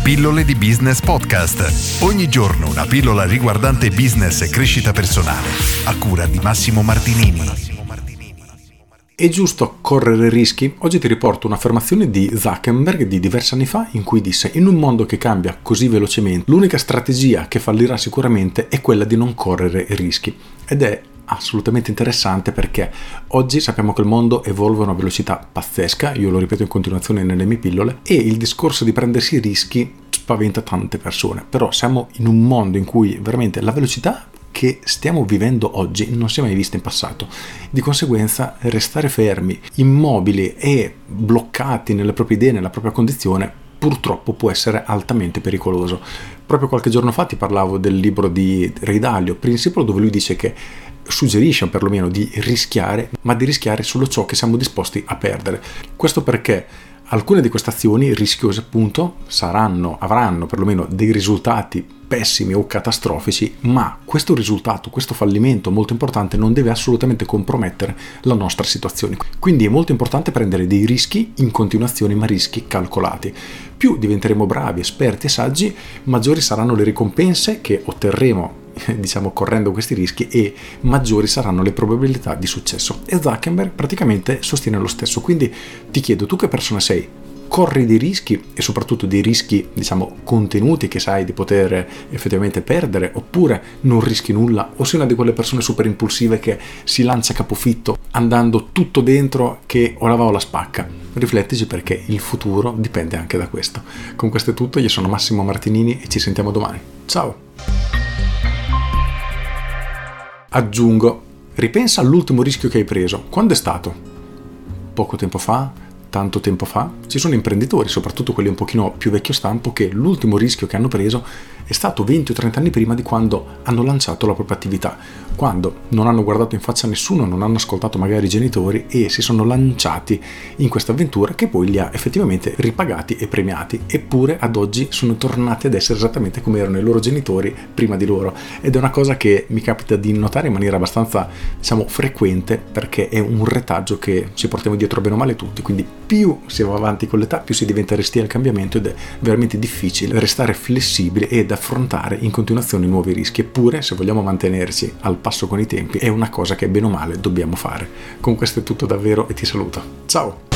Pillole di Business Podcast. Ogni giorno una pillola riguardante business e crescita personale. A cura di Massimo Martinini. È giusto correre rischi? Oggi ti riporto un'affermazione di Zuckerberg di diversi anni fa in cui disse: in un mondo che cambia così velocemente, l'unica strategia che fallirà sicuramente è quella di non correre rischi. Ed è assolutamente interessante perché oggi sappiamo che il mondo evolve a una velocità pazzesca, io lo ripeto in continuazione nelle mie pillole, e il discorso di prendersi rischi spaventa tante persone, però siamo in un mondo in cui veramente la velocità che stiamo vivendo oggi non si è mai vista in passato. Di conseguenza restare fermi, immobili e bloccati nelle proprie idee, nella propria condizione, purtroppo può essere altamente pericoloso. Proprio qualche giorno fa ti parlavo del libro di Ray Dalio, Principle, dove lui dice che suggerisce perlomeno di rischiare, ma di rischiare solo ciò che siamo disposti a perdere. Questo perché alcune di queste azioni rischiose appunto avranno perlomeno dei risultati pessimi o catastrofici, ma questo risultato, questo fallimento molto importante non deve assolutamente compromettere la nostra situazione. Quindi è molto importante prendere dei rischi in continuazione, ma rischi calcolati. Più diventeremo bravi, esperti e saggi, maggiori saranno le ricompense che otterremo correndo questi rischi e maggiori saranno le probabilità di successo. E Zuckerberg praticamente sostiene lo stesso. Quindi ti chiedo, tu che persona sei? Corri dei rischi e soprattutto dei rischi contenuti che sai di poter effettivamente perdere, oppure non rischi nulla, o sei una di quelle persone super impulsive che si lancia a capofitto andando tutto dentro che o la va o la spacca? Riflettici, perché il futuro dipende anche da questo. Con questo è tutto, io sono Massimo Martinini e ci sentiamo domani. Ciao! Aggiungo, ripensa all'ultimo rischio che hai preso. Quando è stato? Poco tempo fa? Tanto tempo fa? Ci sono imprenditori, soprattutto quelli un pochino più vecchio stampo, che l'ultimo rischio che hanno preso è stato 20 o 30 anni prima di quando hanno lanciato la propria attività, quando non hanno guardato in faccia a nessuno, non hanno ascoltato magari i genitori e si sono lanciati in questa avventura che poi li ha effettivamente ripagati e premiati, eppure ad oggi sono tornati ad essere esattamente come erano i loro genitori prima di loro, ed è una cosa che mi capita di notare in maniera abbastanza frequente, perché è un retaggio che ci portiamo dietro bene o male tutti. Quindi più si va avanti con l'età, più si diventa restii al cambiamento, ed è veramente difficile restare flessibili ed affrontare in continuazione nuovi rischi. Eppure, se vogliamo mantenerci al passo con i tempi, è una cosa che bene o male dobbiamo fare. Con questo è tutto davvero e ti saluto. Ciao!